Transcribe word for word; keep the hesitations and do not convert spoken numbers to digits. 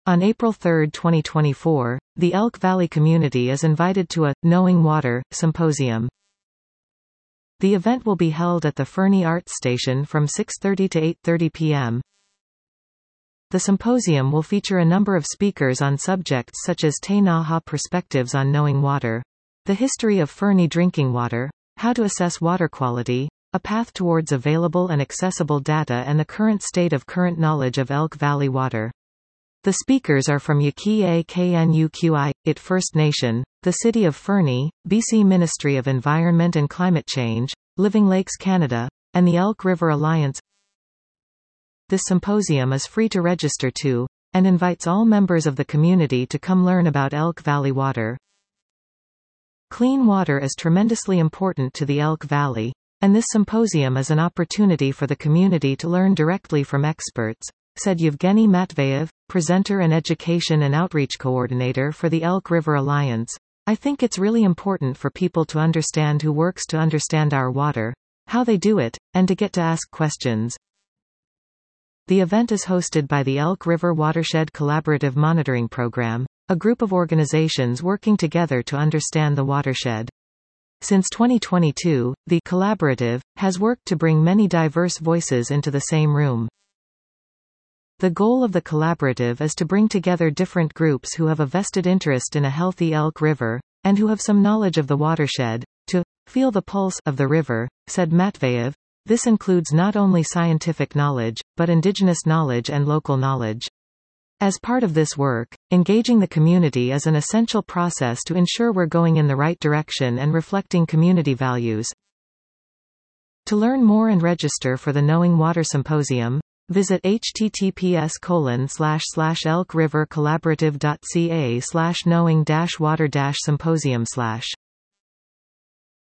On April third twenty twenty-four, the Elk Valley community is invited to a Knowing Water symposium. The event will be held at the Fernie Arts Station from six thirty to eight thirty p m The symposium will feature a number of speakers on subjects such as Te Naha perspectives on knowing water, the history of Fernie drinking water, how to assess water quality, a path towards available and accessible data, and the current state of current knowledge of Elk Valley water. The speakers are from Yaqui Knuqi, It First Nation, the City of Fernie, B C Ministry of Environment and Climate Change, Living Lakes Canada, and the Elk River Alliance. This symposium is free to register to, and invites all members of the community to come learn about Elk Valley water. Clean water is tremendously important to the Elk Valley, and this symposium is an opportunity for the community to learn directly from experts, said Yevgeny Matveyev, presenter and education and outreach coordinator for the Elk River Alliance. I think it's really important for people to understand who works to understand our water, how they do it, and to get to ask questions. The event is hosted by the Elk River Watershed Collaborative Monitoring Program, a group of organizations working together to understand the watershed. Since twenty twenty-two, the collaborative has worked to bring many diverse voices into the same room. The goal of the collaborative is to bring together different groups who have a vested interest in a healthy Elk River, and who have some knowledge of the watershed, to feel the pulse of the river, said Matveyev. This includes not only scientific knowledge, but indigenous knowledge and local knowledge. As part of this work, engaging the community is an essential process to ensure we're going in the right direction and reflecting community values. To learn more and register for the Knowing Water Symposium, visit https colon slash slash elk river collaborative dot ca slash knowing dash water dash symposium slash